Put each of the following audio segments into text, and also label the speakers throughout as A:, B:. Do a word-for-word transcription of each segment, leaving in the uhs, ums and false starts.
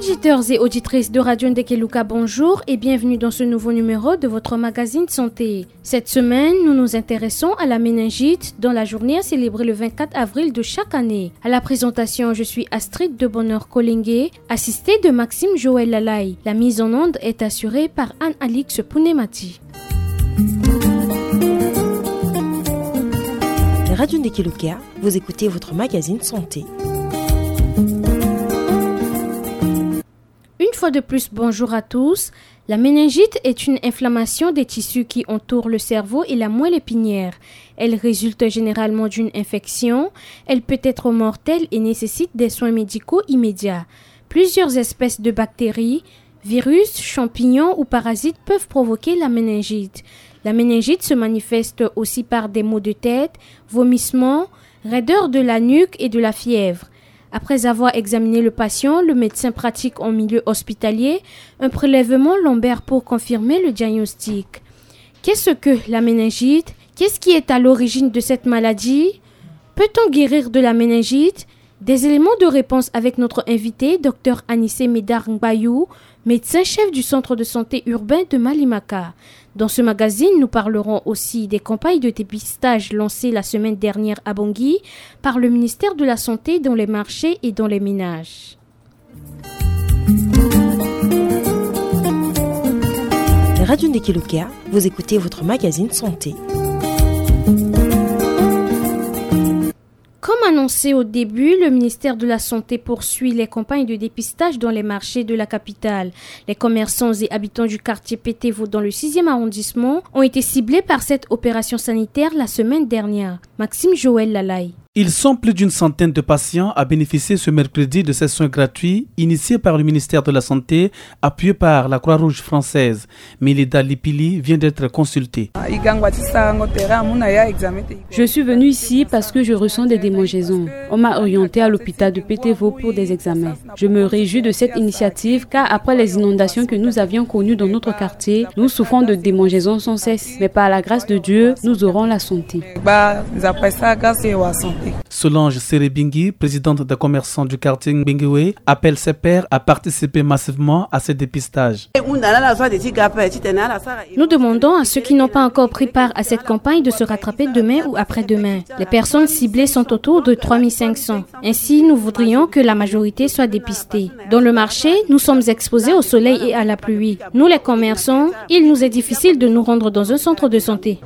A: Auditeurs et auditrices de Radio Ndekeluka, bonjour et bienvenue dans ce nouveau numéro de votre magazine Santé. Cette semaine, nous nous intéressons à la méningite dont la journée est célébrée le vingt-quatre avril de chaque année. À la présentation, je suis Astrid de Bonheur Kolingue, assistée de Maxime Joël Lalaï. La mise en onde est assurée par Anne-Alix Pounemati.
B: Radio Ndekeluka, vous écoutez votre magazine Santé.
A: Une fois de plus, bonjour à tous. La méningite est une inflammation des tissus qui entourent le cerveau et la moelle épinière. Elle résulte généralement d'une infection. Elle peut être mortelle et nécessite des soins médicaux immédiats. Plusieurs espèces de bactéries, virus, champignons ou parasites peuvent provoquer la méningite. La méningite se manifeste aussi par des maux de tête, vomissements, raideur de la nuque et de la fièvre. Après avoir examiné le patient, le médecin pratique en milieu hospitalier un prélèvement lombaire pour confirmer le diagnostic. Qu'est-ce que la méningite? Qu'est-ce qui est à l'origine de cette maladie? Peut-on guérir de la méningite? Des éléments de réponse avec notre invité, Dr Anissé Médard Mbayou, médecin-chef du centre de santé urbain de Malimaka. Dans ce magazine, nous parlerons aussi des campagnes de dépistage lancées la semaine dernière à Bangui par le ministère de la Santé dans les marchés et dans les ménages.
B: Radio Ndekeluka, vous écoutez votre magazine Santé.
A: Comme annoncé au début, le ministère de la Santé poursuit les campagnes de dépistage dans les marchés de la capitale. Les commerçants et habitants du quartier Pétévo dans le sixième arrondissement ont été ciblés par cette opération sanitaire la semaine dernière. Maxime Joël Lalaï.
C: Ils sont plus d'une centaine de patients à bénéficier ce mercredi de ces soins gratuits initiés par le ministère de la Santé, appuyé par la Croix-Rouge française. Milida Lipili vient d'être consultée.
D: Je suis venue ici parce que je ressens des démangeaisons. On m'a orientée à l'hôpital de Pétévo pour des examens. Je me réjouis de cette initiative car après les inondations que nous avions connues dans notre quartier, nous souffrons de démangeaisons sans cesse. Mais par la grâce de Dieu, nous aurons la santé.
C: Solange Serebingui, présidente des commerçants du quartier Mbingiwe, appelle ses pairs à participer massivement à ce dépistage.
A: Nous demandons à ceux qui n'ont pas encore pris part à cette campagne de se rattraper demain ou après-demain. Les personnes ciblées sont autour de trois mille cinq cents. Ainsi, nous voudrions que la majorité soit dépistée. Dans le marché, nous sommes exposés au soleil et à la pluie. Nous, les commerçants, il nous est difficile de nous rendre dans un centre de santé.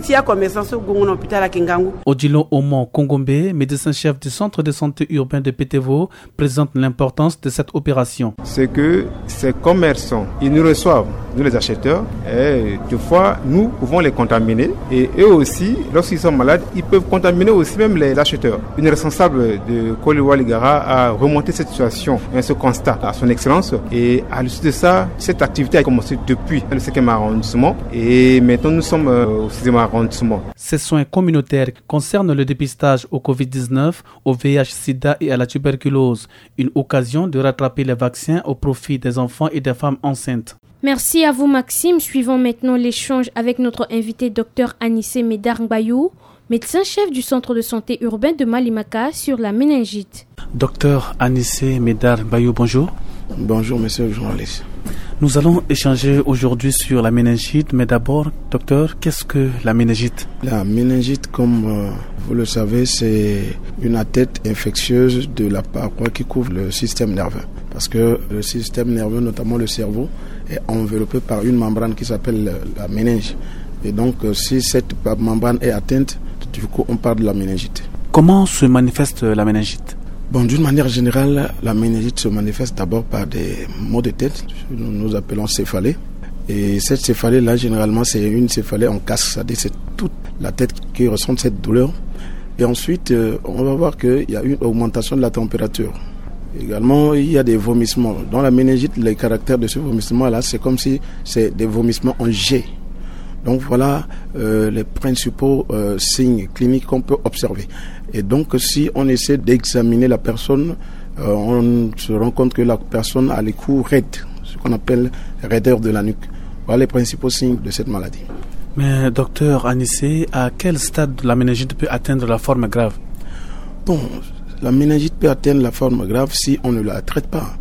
C: Odilo Omo Kongombe, médecin-chef du centre de santé urbain de Pétévo, présente l'importance de cette opération.
E: C'est que ces commerçants, ils nous reçoivent, nous les acheteurs, et des fois, nous pouvons les contaminer. Et eux aussi, lorsqu'ils sont malades, ils peuvent contaminer aussi même les acheteurs. Une responsable de Koliwa Ligara a remonté cette situation, ce constat à son excellence. Et à l'issue de ça, cette activité a commencé depuis le cinquième arrondissement. Et maintenant, nous sommes au sixième arrondissement.
C: Ces soins communautaires concernent le dépistage au covid dix-neuf, au V I H sida et à la tuberculose. Une occasion de rattraper les vaccins au profit des enfants et des femmes enceintes.
A: Merci à vous Maxime. Suivons maintenant l'échange avec notre invité Dr Anissé Médard Mbayou, médecin-chef du centre de santé urbain de Malimaka sur la méningite.
C: Docteur Anissé Médard Mbayou, bonjour.
F: Bonjour monsieur le journaliste.
C: Nous allons échanger aujourd'hui sur la méningite, mais d'abord, docteur, qu'est-ce que la méningite?
F: La méningite, comme euh, vous le savez, c'est une atteinte infectieuse de la paroi qui couvre le système nerveux. Parce que le système nerveux, notamment le cerveau, est enveloppé par une membrane qui s'appelle la méninge. Et donc, si cette membrane est atteinte, du coup, on parle de la méningite.
C: Comment se manifeste la méningite?
F: Bon, d'une manière générale, la méningite se manifeste d'abord par des maux de tête, nous, nous appelons céphalée. Et cette céphalée-là, généralement, c'est une céphalée en casque, c'est-à-dire c'est toute la tête qui ressent cette douleur. Et ensuite, euh, on va voir qu'il y a une augmentation de la température. Également, il y a des vomissements. Dans la méningite, les caractères de ce vomissement-là, c'est comme si c'est des vomissements en jet. Donc voilà euh, les principaux euh, signes cliniques qu'on peut observer. Et donc si on essaie d'examiner la personne, euh, on se rend compte que la personne a les coups raides, ce qu'on appelle raideur de la nuque. Voilà les principaux signes de cette maladie.
C: Mais docteur Anissé, à quel stade la méningite peut atteindre la forme grave?
F: Bon, la méningite peut atteindre la forme grave si on ne la traite pas.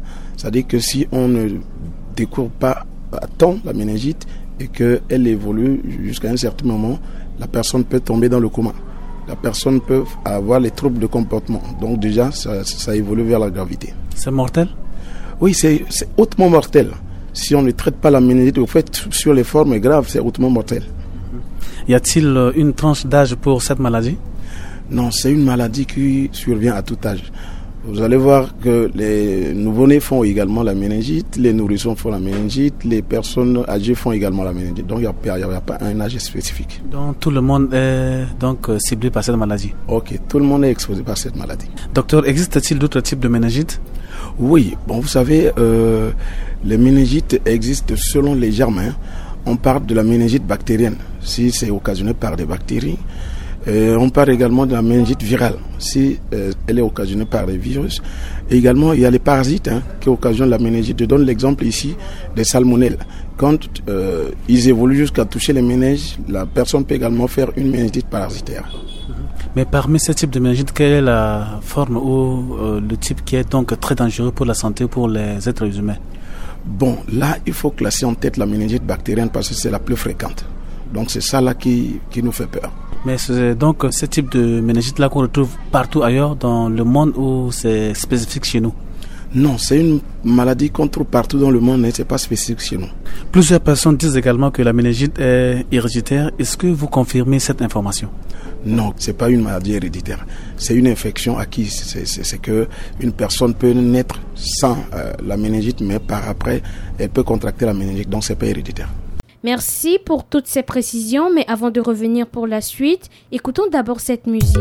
F: C'est-à-dire que si on ne découvre pas à temps la méningite et qu'elle évolue jusqu'à un certain moment, la personne peut tomber dans le coma. La personne peut avoir les troubles de comportement. Donc déjà, ça, ça évolue vers la gravité.
C: C'est mortel?
F: Oui, c'est, c'est hautement mortel. Si on ne traite pas la méningite, au fait, sur les formes graves, c'est hautement mortel.
C: Y a-t-il une tranche d'âge pour cette maladie?
F: Non, c'est une maladie qui survient à tout âge. Vous allez voir que les nouveau-nés font également la méningite, les nourrissons font la méningite, les personnes âgées font également la méningite. Donc il n'y a, a, a pas un âge spécifique.
C: Donc tout le monde est donc ciblé par cette maladie?
F: Ok, tout le monde est exposé par cette maladie.
C: Docteur, existe-t-il d'autres types de méningite?
F: Oui, bon, vous savez, euh, les méningites existent selon les germains. On parle de la méningite bactérienne, si c'est occasionné par des bactéries. Euh, on parle également de la méningite virale, si euh, elle est occasionnée par des virus. Et également, il y a les parasites hein, qui occasionnent la méningite. Je donne l'exemple ici des salmonelles. Quand euh, ils évoluent jusqu'à toucher les méninges, la personne peut également faire une méningite parasitaire.
C: Mais parmi ces types de méningite, quelle est la forme ou euh, le type qui est donc très dangereux pour la santé, pour les êtres humains?
F: Bon, là, il faut classer en tête la méningite bactérienne parce que c'est la plus fréquente. Donc c'est ça là qui, qui nous fait peur.
C: Mais c'est donc ce type de méningite là qu'on retrouve partout ailleurs dans le monde ou c'est spécifique chez nous?
F: Non, c'est une maladie qu'on trouve partout dans le monde, mais ce n'est pas spécifique chez nous.
C: Plusieurs personnes disent également que la méningite est héréditaire. Est-ce que vous confirmez cette information?
F: Non, ce n'est pas une maladie héréditaire. C'est une infection acquise. C'est, c'est, c'est que une personne peut naître sans euh, la méningite, mais par après, elle peut contracter la méningite, donc ce n'est pas héréditaire.
A: Merci pour toutes ces précisions, mais avant de revenir pour la suite, écoutons d'abord cette musique.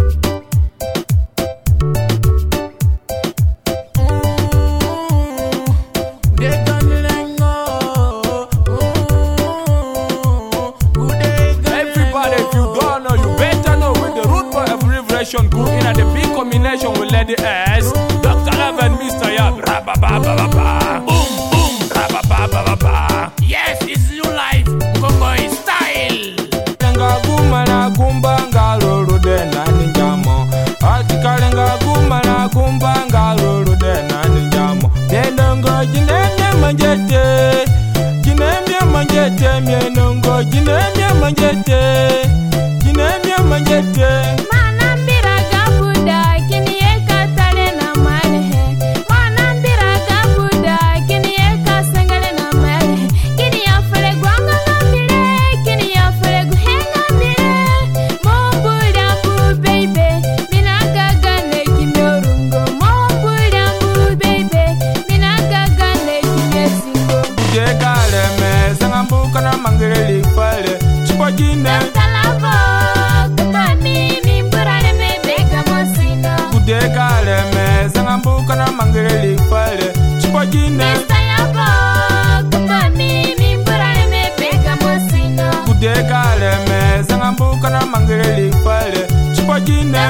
G: Everybody, if you don't know, you better know with the root for abbreviation good in at the big combination with Lady S, Doctor Love and Mister Yab, rabba-ba-ba-ba-ba, boom, boom, rabba-ba-ba-ba-ba. Yes, it's new life, Congo style. Lenga guma na kumba ngalolo de na ninjamo. Atika lenga guma na kumba ngalolo de na ninjamo. Nenongo jinene manjete, jinene manjete, nenongo jinene manjete, jinene manjete.
A: Manambira gabuda kini eka tale na male. Manambira gabuda kini eka sengale na male. Kini ya fere gwanga ngambile, kini ya fere guhenga mbile. Mombuda ku baby, mina gaga ne kimyorungo. Mombuda ku baby, mina gaga ne kimyesingo.
G: Kudeka leme, sangambuka na mangere lifale. Chipojine. Kudeka leme, sangambuka na mangere lifale. Chipojine. Kudeka leme, sangambuka na mangere lifale. Chipojine.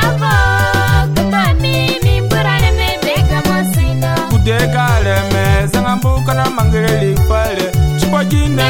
G: Kudeka leme, sangambuka na mangere lifale. Chipojine.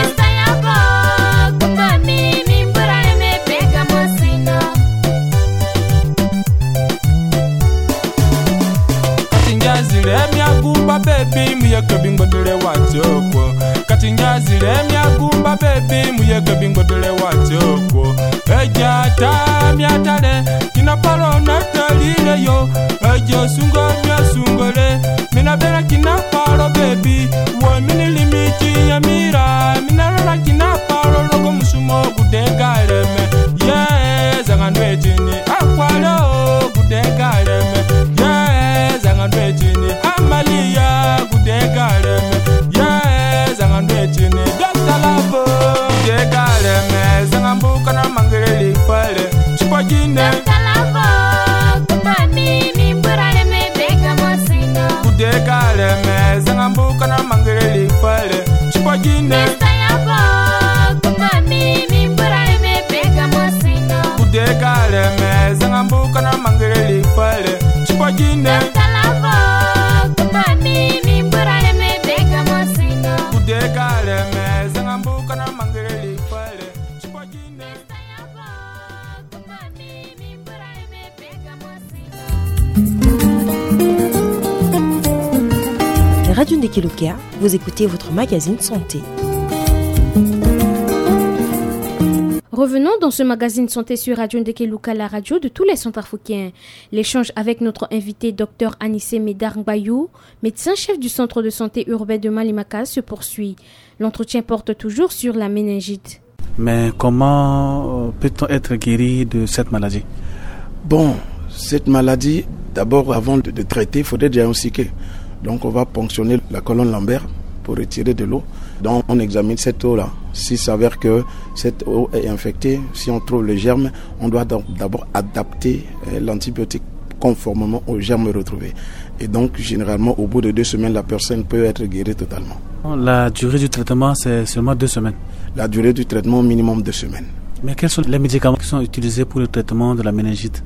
G: Katinjazile miagumba baby muyeke bingodele wachoko. Katinjazile miagumba baby muyeke bingodele wachoko. Ejata miatale kina palo natalile yo. Ejo sungo miasungole mina bela kina palo baby. Wa mini limiti ya mira mina rara kina palo logo musumo kudeka leme. Yeah, zangandwe chini akwalo kudeka leme. Yeah, zangandwe chini amalia kudeka leme. Yeah, zangandwe chini Doctor Labo kudeka leme. Zangambuka na mangere lifale. Chipojine. Kudeka leme, zangambuka na mangere lifale. Chipojine. Kudeka leme, zangambuka na mangere lifale. Chipojine. Kudeka leme, zangambuka na mangere lifale. Chipojine.
B: Dekeluka, vous écoutez votre magazine Santé.
A: Revenons dans ce magazine Santé sur Radio Dekeluka, la radio de tous les centrafricains. L'échange avec notre invité Dr Anissé Médar Ngbayou, médecin-chef du centre de santé urbain de Malimaka, se poursuit. L'entretien porte toujours sur la méningite.
C: Mais comment peut-on être guéri de cette maladie?
F: Bon, cette maladie, d'abord, avant de, de traiter, il faudrait diagnostiquer. Donc, on va ponctionner la colonne lombaire pour retirer de l'eau. Donc, on examine cette eau-là. S'il s'avère que cette eau est infectée, si on trouve le germe, on doit d'abord adapter l'antibiotique conformément aux germes retrouvés. Et donc, généralement, au bout de deux semaines, la personne peut être guérie totalement.
C: La durée du traitement, c'est seulement deux semaines?
F: La durée du traitement, minimum deux semaines.
C: Mais quels sont les médicaments qui sont utilisés pour le traitement de la méningite?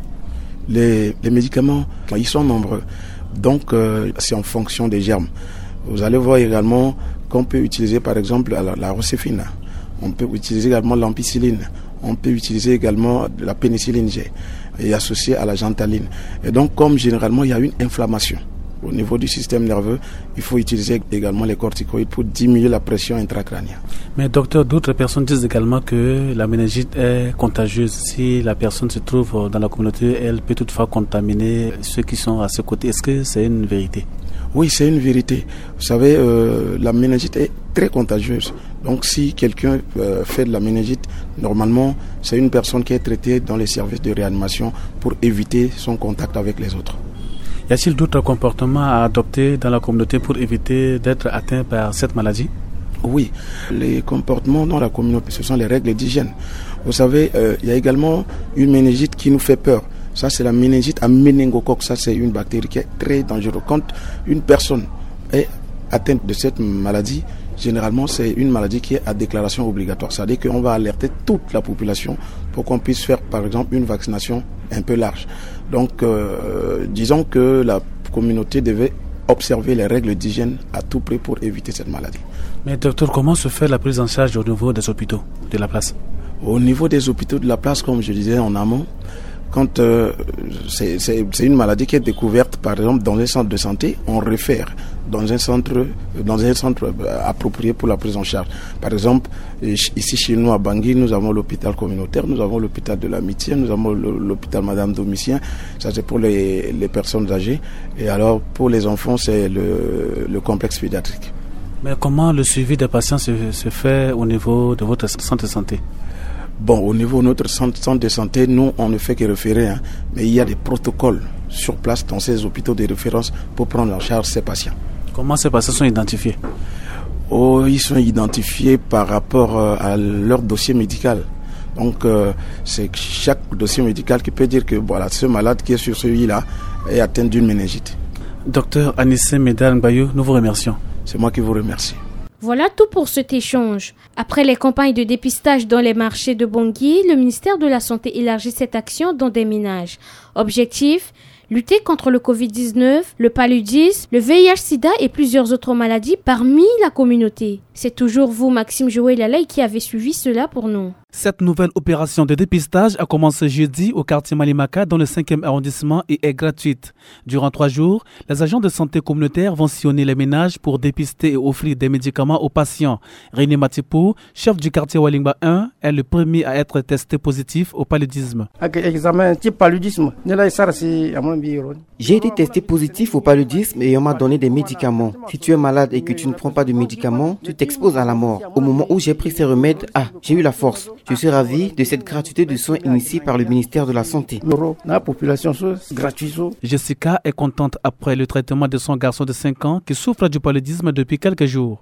F: Les, les médicaments, ils sont nombreux. Donc, euh, c'est en fonction des germes. Vous allez voir également qu'on peut utiliser par exemple la, la rocéphine. On peut utiliser également l'ampicilline. On peut utiliser également la pénicilline G et associée à la gentaline. Et donc, comme généralement il y a une inflammation au niveau du système nerveux, il faut utiliser également les corticoïdes pour diminuer la pression intracrânienne.
C: Mais docteur, d'autres personnes disent également que la méningite est contagieuse. Si la personne se trouve dans la communauté, elle peut toutefois contaminer ceux qui sont à ses côtés. Est-ce que c'est une vérité?
F: Oui, c'est une vérité. Vous savez, euh, la méningite est très contagieuse. Donc, si quelqu'un euh, fait de la méningite, normalement, c'est une personne qui est traitée dans les services de réanimation pour éviter son contact avec les autres.
C: Y a-t-il d'autres comportements à adopter dans la communauté pour éviter d'être atteint par cette maladie?
F: Oui, les comportements dans la communauté, ce sont les règles d'hygiène. Vous savez, euh, il y a également une méningite qui nous fait peur. Ça, c'est la méningite à méningocoque. Ça, c'est une bactérie qui est très dangereuse. Quand une personne est atteinte de cette maladie, généralement, c'est une maladie qui est à déclaration obligatoire. C'est-à-dire qu'on va alerter toute la population pour qu'on puisse faire, par exemple, une vaccination un peu large. Donc, euh, disons que la communauté devait observer les règles d'hygiène à tout prix pour éviter cette maladie.
C: Mais docteur, comment se fait la prise en charge au niveau des hôpitaux de la place?
F: Au niveau des hôpitaux de la place, comme je disais en amont, quand euh, c'est, c'est, c'est une maladie qui est découverte, par exemple, dans un centre de santé, on réfère dans un centre, dans un centre approprié pour la prise en charge. Par exemple, ici chez nous à Bangui, nous avons l'hôpital communautaire, nous avons l'hôpital de l'amitié, nous avons l'hôpital Madame Domitien. Ça, c'est pour les, les personnes âgées. Et alors, pour les enfants, c'est le, le complexe pédiatrique.
C: Mais comment le suivi des patients se, se fait au niveau de votre centre de santé?
F: Bon, au niveau de notre centre, centre de santé, nous, on ne fait que référer, hein, mais il y a des protocoles sur place dans ces hôpitaux de référence pour prendre en charge ces patients.
C: Comment ces patients sont identifiés?
F: Oh, ils sont identifiés par rapport euh, à leur dossier médical. Donc, euh, c'est chaque dossier médical qui peut dire que voilà, ce malade qui est sur celui-là est atteint d'une méningite.
C: Docteur Anissé Médar Ngbayou, nous vous remercions.
F: C'est moi qui vous remercie.
A: Voilà tout pour cet échange. Après les campagnes de dépistage dans les marchés de Bangui, le ministère de la Santé élargit cette action dans des ménages. Objectif: lutter contre le covid dix-neuf, le paludisme, le V I H sida et plusieurs autres maladies parmi la communauté. C'est toujours vous, Maxime Joël Alaï, qui avez suivi cela pour nous.
C: Cette nouvelle opération de dépistage a commencé jeudi au quartier Malimaka dans le cinquième arrondissement et est gratuite. Durant trois jours, les agents de santé communautaire vont sillonner les ménages pour dépister et offrir des médicaments aux patients. René Matipou, chef du quartier Walingba un, est le premier à être testé positif au paludisme.
H: J'ai été testé positif au paludisme et on m'a donné des médicaments. Si tu es malade et que tu ne prends pas de médicaments, tu t'exposes à la mort. Au moment où j'ai pris ces remèdes, ah, j'ai eu la force. Je suis ravi de cette gratuité de soins initiée par le ministère de la Santé.
C: Jessica est contente après le traitement de son garçon de cinq ans qui souffre du paludisme depuis quelques jours.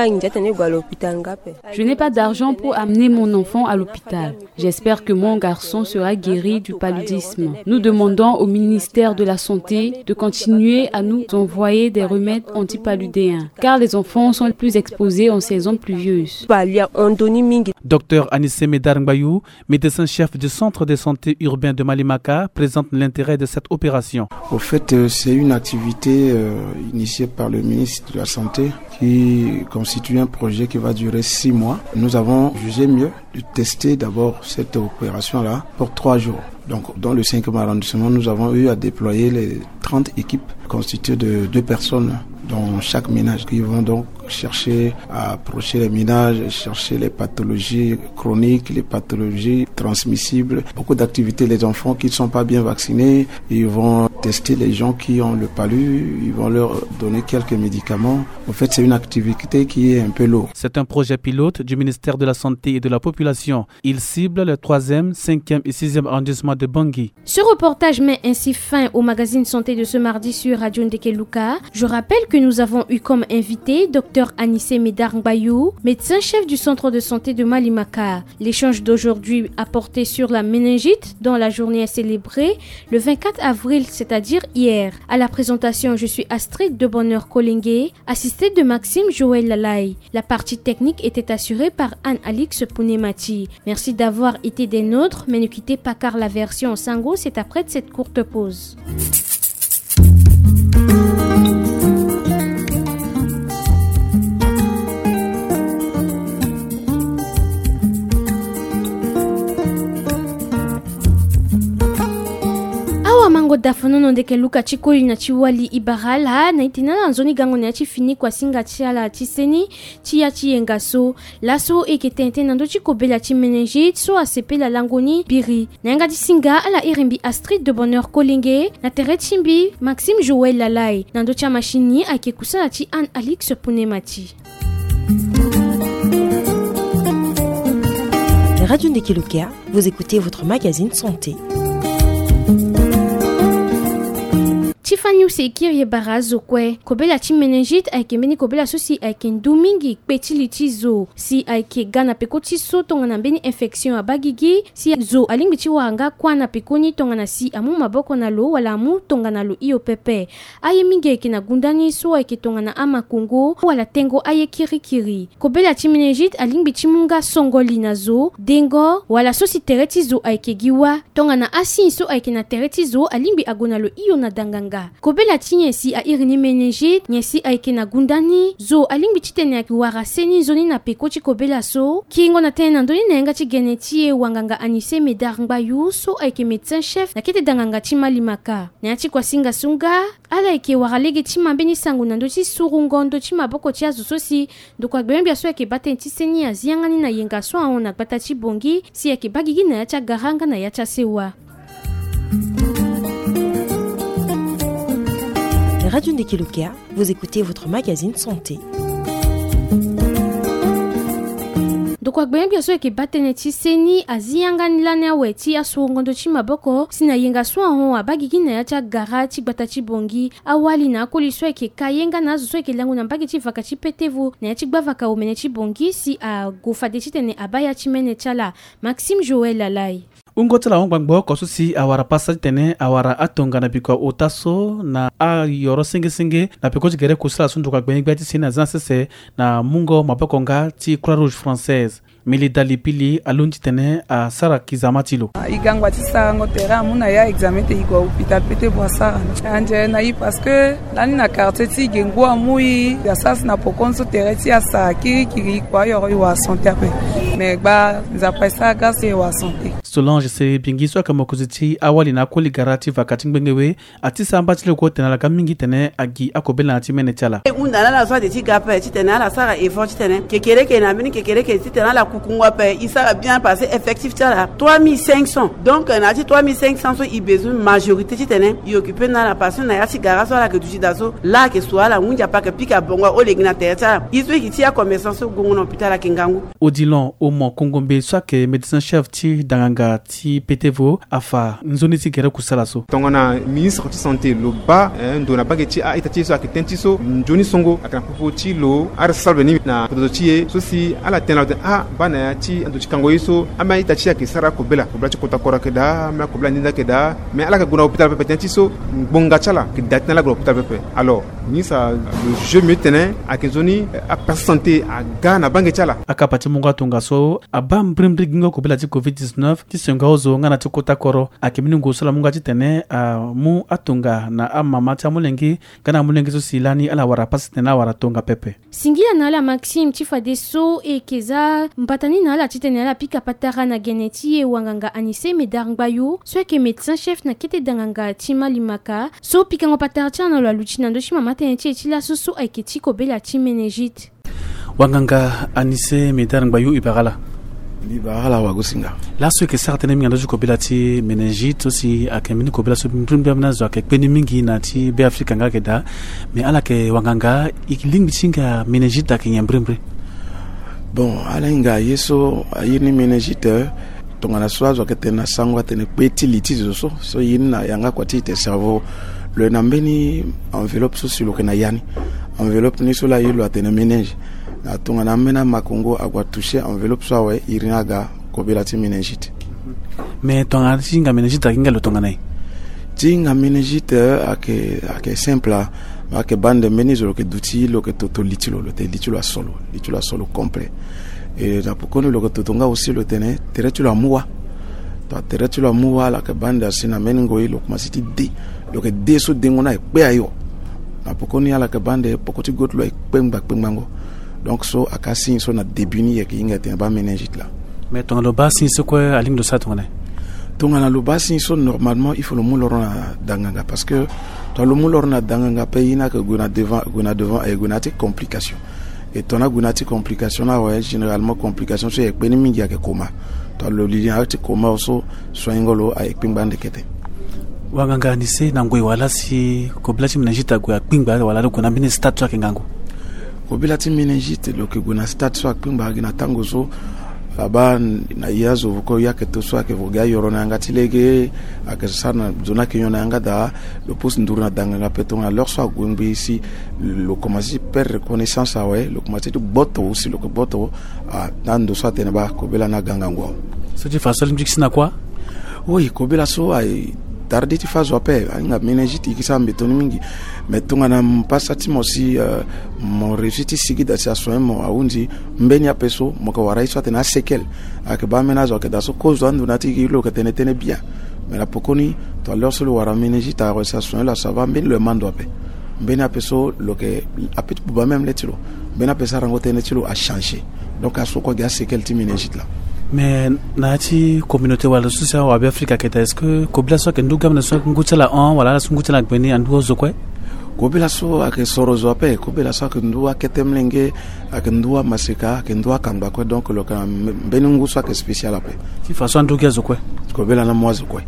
D: Je n'ai pas d'argent pour amener mon enfant à l'hôpital. J'espère que mon garçon sera guéri du paludisme. Nous demandons au ministère de la Santé de continuer à nous envoyer des remèdes antipaludéens, car les enfants sont les plus exposés en saison pluvieuse.
C: Docteur Anissé Médar Ngbayou, médecin-chef du centre de santé urbain de Malimaka, présente l'intérêt de cette opération.
F: Au fait, euh, c'est une activité euh, initiée par le ministre de la Santé qui constitue un projet qui va durer six mois. Nous avons jugé mieux de tester d'abord cette opération-là pour trois jours. Donc, dans le cinquième arrondissement, nous avons eu à déployer les trente équipes constituées de deux personnes dans chaque ménage. Ils vont donc chercher à approcher les ménages, chercher les pathologies chroniques, les pathologies transmissibles. Beaucoup d'activités, les enfants qui ne sont pas bien vaccinés, ils vont tester les gens qui ont le palu, ils vont leur donner quelques médicaments. En fait, c'est une activité qui est un peu lourde.
C: C'est un projet pilote du ministère de la Santé et de la Population. Il cible le troisième, cinquième et sixième arrondissement de Bangui.
A: Ce reportage met ainsi fin au magazine Santé de ce mardi sur Radio Ndekeluka. Je rappelle que nous avons eu comme invité Dr Anissé Médard Mbayou, médecin-chef du centre de santé de Malimaka. L'échange d'aujourd'hui a porté sur la méningite dont la journée est célébrée le vingt-quatre avril, c'est-à-dire hier. À la présentation, je suis Astrid de Bonheur Kolingué, assistée de Maxime Joël Lalaï. La partie technique était assurée par Anne-Alix Pounemati. Merci d'avoir été des nôtres, mais ne quittez pas car la version Sango c'est après cette courte pause. Mango dafonono ndeke luka chikoli na chiwali ibarala na itinana nzoni gango na chifini kwa singa chiala chiseni chia chiengaso laso eketente nando chikobela chimenengit so asepela langoni biri na nga disinga ala irimbi Astrid de Bonheur Kolingué na terechimbi Maxime Joël Lalaï nando cha machini akekusala chi Anne-Alix Pounemati.
B: Radio Ndekeluka, vous écoutez votre magazine Santé.
A: Tiffany usekiri barazo kwe kobela chimenengit aike meni kobela sosi aike ndumingi petili zo si aike gana pekoti so tongana beni infection abagigi si zo alingi chiwanga kwana pekoni tongana si amu maboko na lo wala amu tongana lo iyo pepe aye mingi aike na gundani so aike tongana ama kongo wala tengo aye kirikiri kobela chimenengit alingi chimunga songoli na zo dengo wala sosi tereti zo aike giwa tongana asi so aike na tereti zo alingi agona lo iyo na danganga kobela tinye si a irini meningit nyesi aike na gundani zo alingi chitene ya kiwara seni zoni na pekochi kobela so kingo na tena ndoni na nga chigenetie wanganga Anissé Médard Mbayou so aike médecin chef na kete danganga Malimaka na yachi kwa singa sunga ala ike waralege chimambeni sangu na ndochi surungondo chimaboko chia zososi ndokwa gbembe so yake bata ntiseni ya ziangani na yenga so aona bata chibongi si yake bagigi na yacha garanga na yacha sewa.
B: Radio Ndekeluka, vous écoutez votre magazine Santé.
A: Dokwa gbembe so yake batene tiseni aziangani lana weti asungondo chimaboko sina yenga so ho abagigi na yacha garati bata chibongi awali na akoli so yake kayenga na zo yake langu na mbagi chivaka chipetevu na yachi gbavaka omene chibongi si a gofade chitene abaya chimene chala Maxime Joël Lalaï.
C: Ungotela ongbangbo kosusi awara pasa tene awara atonga na biko otaso na a yoro singe singe na biko jigere kusala sunduka gbengba ti sina zansese na mungo mabekonga ti Croix Rouge française Milida Lipili alunji tene a Sara Kizamatilo
I: igangwa ti Sara ngotera muna ya examen te igwa hôpital pete bo Sara anje na yi parce que lani na quartier ti gengo amui ya sas na pokonso tereti ya sa kiri kiri kwa yoro wa santé pe mais ba nzapa sa grâce wa santé
C: Solange se bingiswa kama kuziti awali na koli garati vakati ngbengewe ati samba tile ko tena la kamingi tene agi akobela ati mene chala
J: undana la so de ti gape ti tena la Sara effort ti tene kekere ke na mini kekere ke ti tena la kukungwa pe il sera bien passé effectif tala trois mille cinq cents donc na ti trois mille cinq cents so i besoin majorité ti tene i occuper na la passion na ya ti garaso la ke tu daso la ke so ala ngunja pa ke pika bongwa o legna teta iso ki ti a commerçant so gongo na hôpital la kingangu
C: Odilon au mon Kongombe soit que médecin chef ti danganga ti petevo afa nzoni ti gere kusala so
E: tongana ministre de santé lo ba ndona bageti a itati so akitenti so njoni songo akana popo ti lo ar salve ni na podo ti so si ala tena a bana ya ti ando chikango yiso ama itati ya kisara ko bela ko bla kota kora ke da ma ko bla ninda ke da mais ala ka guna hôpital pepe tenti so bonga chala ke datna la hôpital pepe alors ni ça le jeu metene akenzoni a santé a gana bange chala
C: akapati munga tonga so so abam brimri gingo ko belati covid dix-neuf ti senga ozo ngana ti kota koro akimini ngosala munga ti tene uh, mu atunga na amama ti amulengi kana amulengi so silani ala wara pasite na wara tonga pepe
A: singila na la Maxime ti fade so e keza mpatani na ala ti tene ala pika patara na geneti e wanganga Anissé Médard Ngbayo so ke médecin chef na kete danganga ti Malimaka so pika ngo patara ti na la luchina ndo shi mama tene ti ti la susu ai ke ti ko bela ti meningite
C: wanganga Anissé Médard Ngbayo ibagala
F: ibagala wagosinga
C: la so ke certaine minga ndo ko bela ti meningite aussi akemini ko bela so mbimbe na zo ke peni mingi na ti be Afrika nga ke da mais ala ke wanganga ikilingi tinga meningite ke nyambrimbre
F: bon ala inga yeso ayini meningite tongana swazo ke tena sangwa tene peti litizo so so yina yanga kwa ti te cerveau le nambeni enveloppe so sur le na yani enveloppe ni so la yilo atene meningite na tongana mena makongo agwa toucher enveloppe so we irinaga ko bela ti meningite
C: mais tongana singa meningite kinga lo tongana
F: tinga meningite ake ake simple ake bande menizo ke duti lo ke toto litilo lo te litilo solo litilo solo complet et na pokoni lo ke totonga aussi lo tene teretulo amua ta teretulo amua la ke bande asina meningo ilo kuma siti d lo ke d so dengona e pe ayo na pokoni ala ke bande pokoti gotlo e pemba pembango donc so akasi so na debuni ya kinga te ba meningite là
C: mais ton lo basi c'est quoi aling de ça tongana
F: tongana lo basi so normalement il faut le moulorona danganga parce que to lo moulorona danganga payina que gona devant gona devant et gona ti complication et ton a gona ti complication là ouais généralement complication c'est ekpeni mingi ya ke koma to lo lili ti koma so so ingolo a ekpingbande kete
C: wanganga Anissé na ngoi wala si ko bela ti meningite go ekpingba wala lo gona mini statu ke ngango
F: ko bela ti meningite lo ke gona statu ekpingba gina tango so aba na yazo ko yake to so ke voga yoro na ngati lege akasana zona ke yona ngada le pos ndurna danga ngapeto na leur so gumbi ici le commencer per reconnaissance awe le commencer to boto aussi le ko boto a nando so tene ba ko bela na ganga ngo
C: so ti fasol mjixina quoi
F: oui ko bela so ay tardi ti fazo ape nga meningite ikisa mbetoni mingi metunga na mpasa ti mosi uh, mo réussite sigida ti asoin mo aundi mbeni apeso mo ko warai so tena sekel ak ba menazo ke da so cause andu na ti lo ke tene tene bien mais la pokoni to alors so lo wara meningite a sa soin la ça va mbeni le mando ape mbeni apeso lo ke apet bu ba même le tilo mbeni apesa rango tene tilo a changer donc a so ko ga sekel ti meningite là
C: mais nati communauté wala social wa Afrika keta est-ce que ko bela so ke nduga na so ngutela on wala la ngutela beni andu zo kwe
F: ko bela so ake soro zo ape ko bela so ke ndu aketemlenge ake ndu masika ake ndu kamba ko donc lo ka beni nguso ake spécial ape
C: ti façon nduga zo kwe
F: ko bela na mozo kwe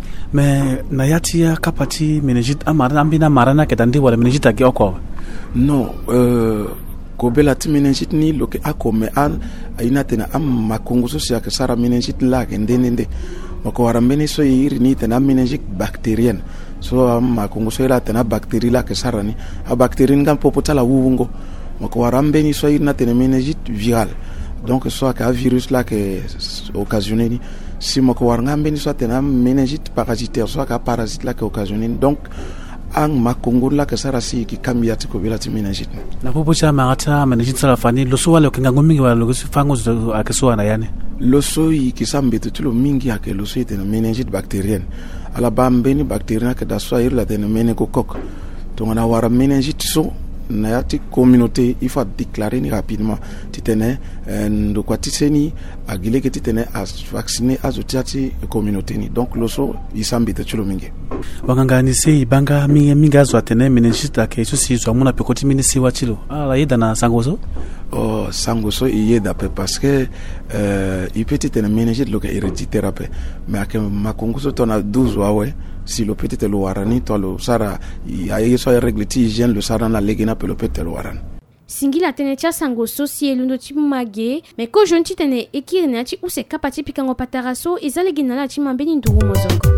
C: mais na yati ya kapati meningite amara ambina marana keta ndi wala meningite ake oko
F: non euh ko bela ti meningite ni lo ke akome an aina tena am makongo so sia ke sara meningite la ke ndende mako warambeni so yiri ni tena meningite bactérienne so am makongo so ira tena bactérie la ke sara ni a bactérie ngam popota la wungo mako warambeni so yiri na tena meningite virale donc so ka virus la ke occasionné ni si mako warambeni so tena meningite parasitaire so ka parasite la ke occasionné donc ang makongo la ke sara si ki kambia ti ko bela ti meningite
C: na popo cha mangata meningite sala fani lo so wala ke ngango mingi wala lo so fango akeso na yane
F: lo so yi ki sambeto ti lo mingi ake lo so itena meningite bactérienne ala bambeni bactérien ke da so ir la tena méningocoque to ngana wara meningite so na yati communauté il faut déclarer ni rapidement titene ndo kwa tiseni agile ke titene as vacciner azotati communauté ni donc lo so isambita chulo mingi
C: wanganga Anissé ibanga mingi minga zo atene meningite ke so si zo mona pekoti minisi wa chilo ala yeda na sangozo
F: oh sangozo yeda pe parce que euh il peut titene meningite lo ke héréditaire pe mais ak makongo so tona douze wawe si lo petit lo warani to lo sara ayi so règle ti hygiène lo sara na legina pe lo petit lo warani
A: singila tene tia sango sosie lundo ti mage mais ko jonti tene ekirina ti use kapati pikango pataraso ezalegina la ti mambeni nduru mozoko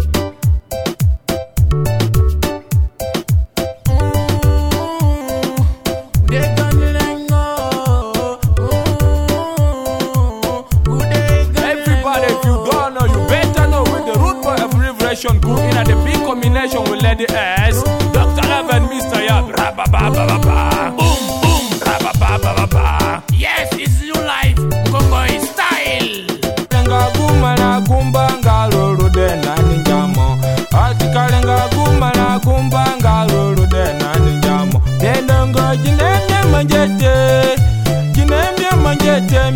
G: Good in a the big combination with Lady S, Doctor Love and Mister Yab, rabba-ba-ba-ba-ba, boom, boom, rabba-ba-ba-ba-ba. Yes, it's new life, Congo is style.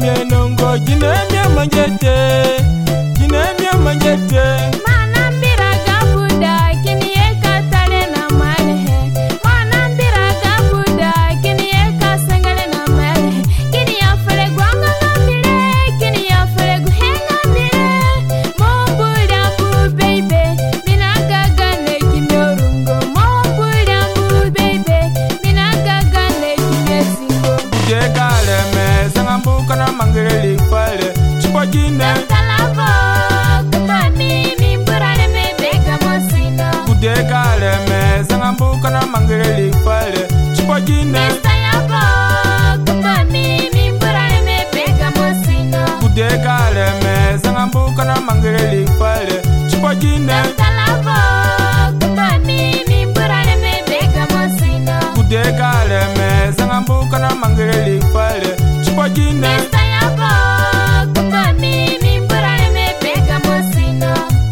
G: mienongo jinemia manjete jinemia manjete
A: manambira gabuda kini ekatale na malehe manambira gabuda kini ekasengele na malehe kini afele gwanga ngambile kini afele guhenga mbile mombuda bu baby minagaga ne kimyorungo mombuda bu baby minagaga ne kimezingo
G: jegale me sangambuka na mangeli fale chipojine
A: talavo kubani mimburale me bega mosino
G: kudegale me sangambuka na mangeli fale chipojine
A: talavo kubani mimburale me bega mosino
G: kudegale me sangambuka na mangeli fale chipojine
A: talavo kubani mimburale me bega mosino
G: kudegale me sangambuka na mangeli fale chipojine
A: talavo kubani mimburale me bega mosino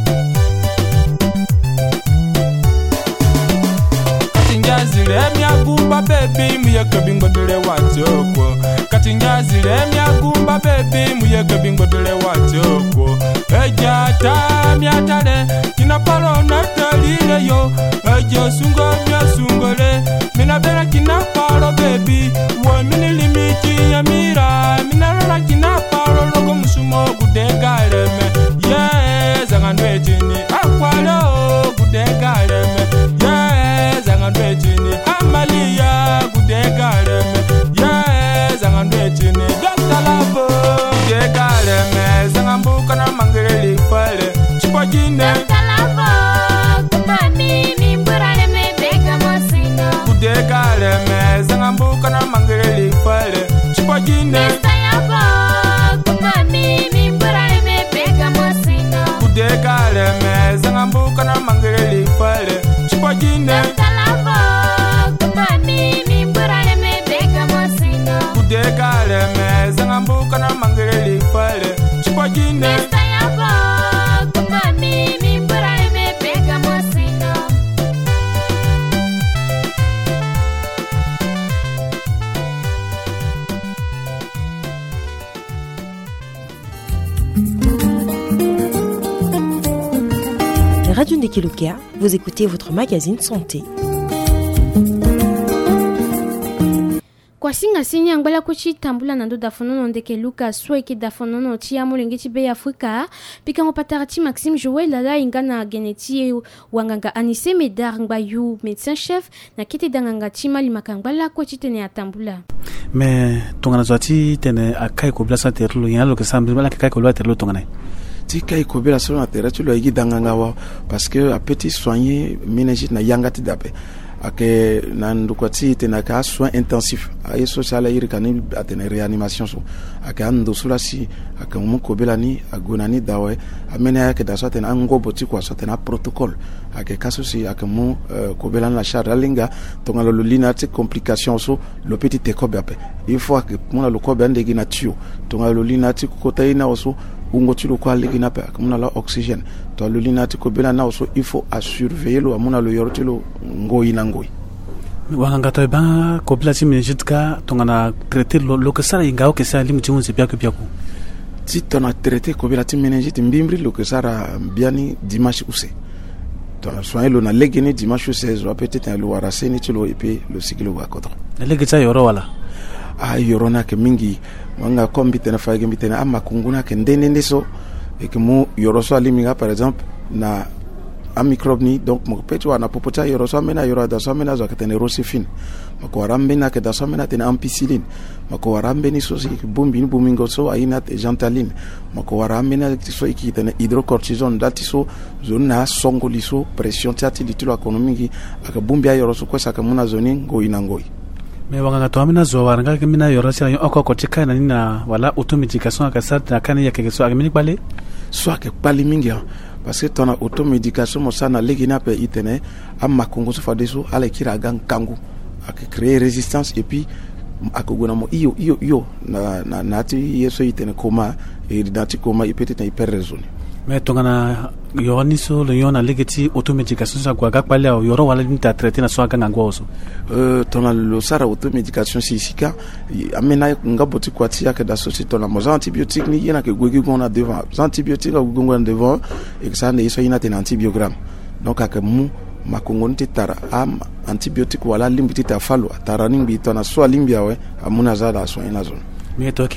G: katinjazile myagumba baby muyeke bingodele watoko katinjazile myagumba baby muyeke bingodele watoko ejata myatale kinapalo natalile yo ejo sungo myasungole minabela kinapalo baby wo mini limiti ya mira minalola kinapalo logo musumo gudegaleme ye zangandwe jini akwalo gudegaleme ye zangandwe jini amalia gudegaleme ye zangandwe jini doctor gudegaleme zangambuka na mangeli fale chipojine
A: talavo kubani mimburale me bega mosino
G: gudegaleme zangambuka na mangeli fale chipojine
A: talavo kubani mimburale me bega mosino
G: gudegaleme zangambuka na mangeli fale chipojine
A: talavo kubani mimburale me bega mosino
G: gudegaleme zangambuka na mangeli fale chipojine
A: talavo kubani mimburale me bega mosino
B: Radio Ndekelukia, vous écoutez votre magazine santé.
A: kwa singa sinya ngbala kuchi tambula nando dafonono ndeke Luka sweki dafonono tia molengi chibe Afrika pika ngopatarati Maxime Joël lala ingana geneti wanganga Anise Medar ngbayu médecin chef na kiti danganga chima limakangbala kuchi tene atambula
C: mais tongana zwati tene akai ko blasa terlo yalo ke sambi bala kai ko lo terlo tongana
F: tika ikobela so na terre tu lo igi danganga wa parce que a petit soigner méningite na yangati dape ake na ndukwati tena ka soin intensif ayi social ayiri kani atene réanimation so ake ando sulasi ake mu kobela ni agonani dawe amene yake da sote na ngo boti kwa sote na protocole ake kaso si ake mu uh, kobela na charge linga tonga lo lina te complication so lo petit te kobe il faut que mona lo kobe ndegi na tio tonga lo lina te kota ina oso ungo tilo kwa ligi na pe mona la oxygène to lo lina te kobela na oso il faut à surveiller lo mona lo yortilo ngoi na ngoi
C: wanganga to ba kobela ti mejitka tongana traiter lo lo que ça ingao que ça limu ti unse pia pia ku
F: ti tona traiter kobela ti meningite mbimbri lo que ça biani dimanche use to soin lo na legene dimanche seize ou peut-être lo waraseni ti lo epé le cycle wa kodro
C: lege ta yoro wala
F: a yorona ke mingi wanga kombi tena fage mi tena ama kunguna ke ndene ndeso e ke mo yoroso aliminga par exemple na a microbe ni donc mo petu wana popota yoroso mena yoro da so mena zo ke tena rosifin mako warambe na ke da so mena tena ampicilline mako warambe ni so si bombi ni bomingo so aina jantaline mako warambe na so iki tena hydrocortisone dati so zona songoli so pression tati litilo economique aka bombi yoroso ko saka muna zoni ngoi na ngoi
C: me wanganga to amina zo waranga ke mina yoro sia oko ko tika na nina wala automédication aka sa na kana ya ke so aka mini bale
F: so aka bali mingi parce que tona automédication mo sana legina pe itene amma kongo so fadeso ala kira gang kangu aka créer résistance et puis akogona mo iyo iyo iyo na na nati yeso itene koma et dati koma ipete na hyper raisonné
C: mais tongana yoni so le yona legeti automédication sa kwa gakpale au yoro wala nta traiter na so aka ngwa oso
F: euh tona lo sara automédication si sika amena ngaboti kwati ya da société na moza antibiotique ni yana ke gwegi gona devant antibiotique go gona devant et que ça ne so yana ten antibiogramme donc akamu makongo tara am antibiotique wala limbi ta falo tara nimbi tona so limbi awe amuna zada so ina zone.